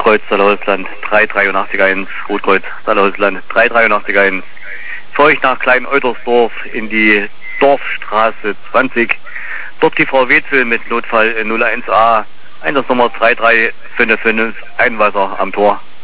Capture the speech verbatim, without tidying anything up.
Rotkreuz, Salhäusland, drei drei acht eins, Rotkreuz, Salhäusland, drei drei acht eins. Für euch nach Klein-Eutersdorf in die Dorfstraße zwanzig. Dort die Frau Wetzel mit Notfall null eins a, Einsatznummer zwei drei fünf fünf, Einweiser am Tor.